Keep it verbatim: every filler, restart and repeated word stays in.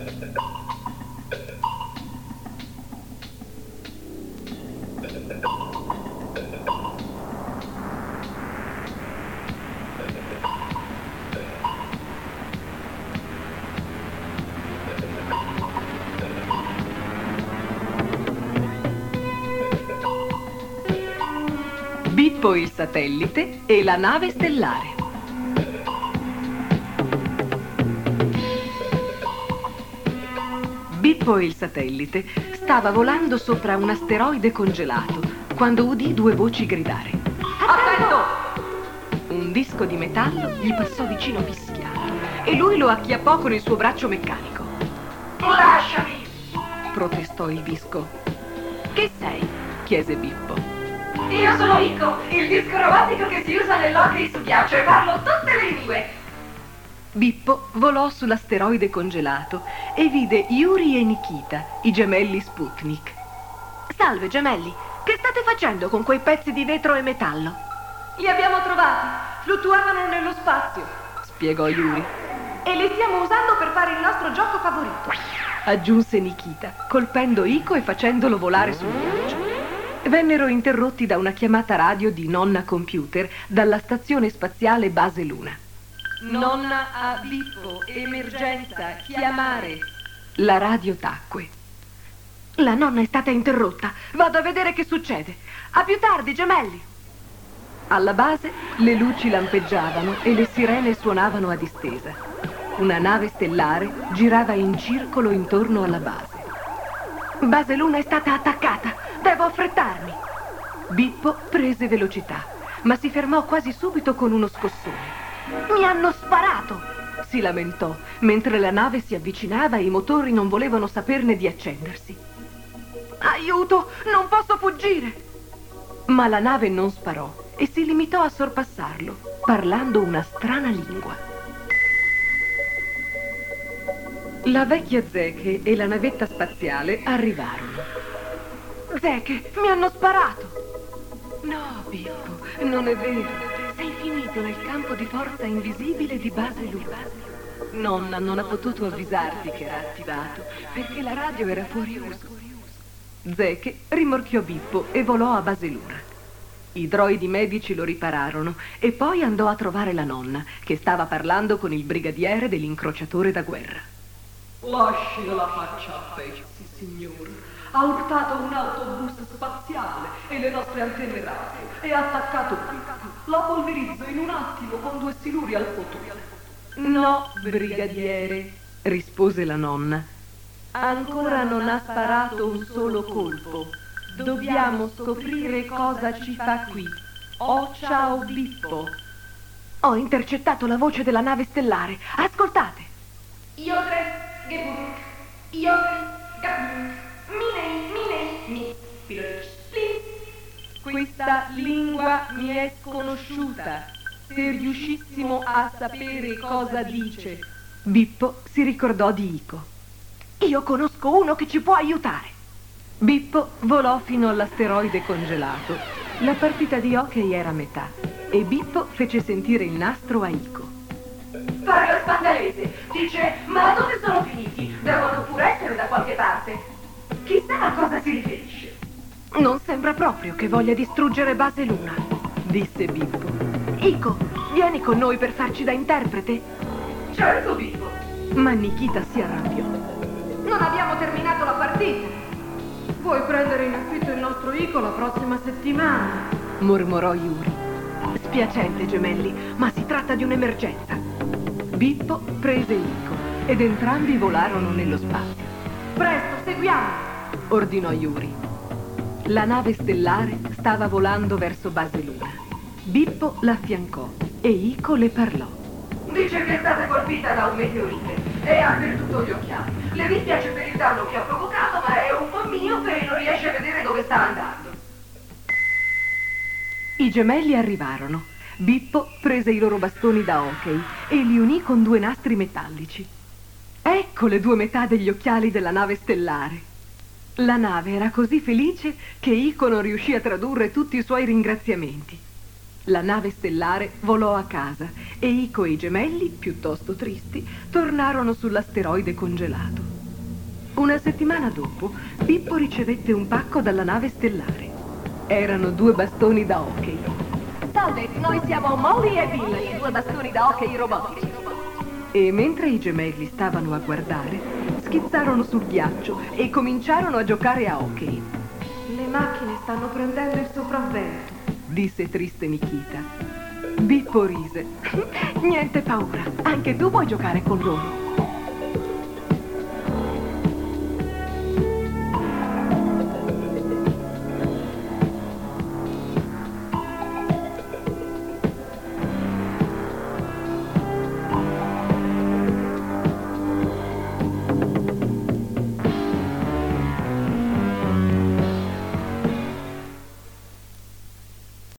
Bippo il satellite e la nave stellare. Bippo il satellite stava volando sopra un asteroide congelato quando udì due voci gridare: Attento! Un disco di metallo gli passò vicino fischiando e lui lo acchiappò con il suo braccio meccanico. Lasciami! Protestò il disco. Che sei? Chiese Bippo. Io sono Ico, il disco robotico che si usa nell'hockey su ghiaccio e parlo tutte le lingue. Bippo volò sull'asteroide congelato e vide Yuri e Nikita, i gemelli Sputnik. Salve gemelli, che state facendo con quei pezzi di vetro e metallo? Li abbiamo trovati, fluttuavano nello spazio, spiegò Yuri. E li stiamo usando per fare il nostro gioco favorito, aggiunse Nikita, colpendo Ico e facendolo volare sul ghiaccio. Vennero interrotti da una chiamata radio di Nonna Computer dalla stazione spaziale Base Luna. Nonna a Bippo, emergenza, chiamare. La radio tacque. La nonna è stata interrotta. Vado a vedere che succede. A più tardi, gemelli. Alla base le luci lampeggiavano e le sirene suonavano a distesa. Una nave stellare girava in circolo intorno alla base. Base Luna è stata attaccata. Devo affrettarmi. Bippo prese velocità, ma si fermò quasi subito con uno scossone. Mi hanno sparato! Si lamentò, mentre la nave si avvicinava e i motori non volevano saperne di accendersi. Aiuto! Non posso fuggire! Ma la nave non sparò e si limitò a sorpassarlo, parlando una strana lingua. La vecchia Zeche e la navetta spaziale arrivarono. Zeche, mi hanno sparato! No, Bippo, non è vero. Sei finito nel campo di forza invisibile di Base Luna. Nonna non ha potuto avvisarti che era attivato, perché la radio era fuori uso. Zeche rimorchiò Bippo e volò a Base Luna. I droidi medici lo ripararono e poi andò a trovare la nonna, che stava parlando con il brigadiere dell'incrociatore da guerra. Lasci la faccia a pezzi, signore. Ha urtato un autobus spaziale e le nostre antenne radio e ha attaccato Bippo. La polverizzo in un attimo con due siluri al fotone. No, brigadiere, rispose la nonna. Ancora non ha sparato un solo colpo. Dobbiamo scoprire cosa ci fa qui. Oh, ciao Bippo. Ho intercettato la voce della nave stellare. Ascoltate. Io tre, Geburg, io tre, Gaburg. Minei, minei, mi, pilot, Questa lingua mi è sconosciuta. Se riuscissimo a sapere cosa dice. Bippo si ricordò di Ico. Io conosco uno che ci può aiutare. Bippo volò fino all'asteroide congelato. La partita di hockey era a metà e Bippo fece sentire il nastro a Ico. Parla spandalese, dice, ma dove sono finiti? Devono pure essere da qualche parte. Chissà a cosa si riferisce. Non sembra proprio che voglia distruggere Base Luna, disse Bippo. Ico, vieni con noi per farci da interprete? Certo, Bippo. Ma Nikita si arrabbiò. Non abbiamo terminato la partita. Puoi prendere in affitto il nostro Ico la prossima settimana, mormorò Yuri. Spiacente, gemelli, ma si tratta di un'emergenza. Bippo prese Ico ed entrambi volarono nello spazio. Presto, seguiamo! Ordinò Yuri. La nave stellare stava volando verso Base Luna. Bippo la affiancò e Ico le parlò. Dice che è stata colpita da un meteorite e ha perduto gli occhiali. Le dispiace per il danno che ha provocato, ma è un po' miope e non riesce a vedere dove sta andando. I gemelli arrivarono. Bippo prese i loro bastoni da hockey e li unì con due nastri metallici. Ecco le due metà degli occhiali della nave stellare. La nave era così felice che Ico non riuscì a tradurre tutti i suoi ringraziamenti. La nave stellare volò a casa e Ico e i gemelli, piuttosto tristi, tornarono sull'asteroide congelato. Una settimana dopo, Pippo ricevette un pacco dalla nave stellare. Erano due bastoni da hockey. Salve, noi siamo Molly e Bill, i due bastoni da hockey robotici. E mentre i gemelli stavano a guardare, schizzarono sul ghiaccio e cominciarono a giocare a hockey. Le macchine stanno prendendo il sopravvento, disse triste Nikita. Pippo rise. Niente paura, anche tu vuoi giocare con loro.